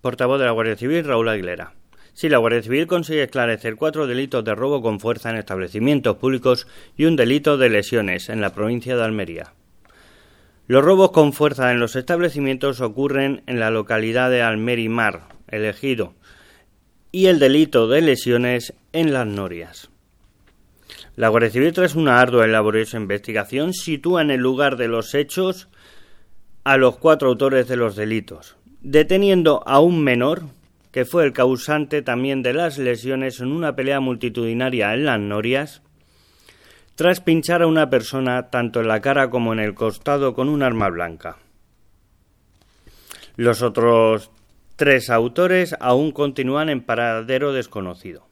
Portavoz de la Guardia Civil, Raúl Aguilera. Sí, la Guardia Civil consigue esclarecer 4 delitos de robo con fuerza en establecimientos públicos y un delito de lesiones en la provincia de Almería. Los robos con fuerza en los establecimientos ocurren en la localidad de Almerimar, El Ejido, y el delito de lesiones en Las Norias. La Guardia Civil, tras una ardua y laboriosa investigación, sitúa en el lugar de los hechos a los 4 autores de los delitos, deteniendo a un menor que fue el causante también de las lesiones en una pelea multitudinaria en Las Norias, tras pinchar a una persona tanto en la cara como en el costado con un arma blanca. Los otros 3 autores aún continúan en paradero desconocido.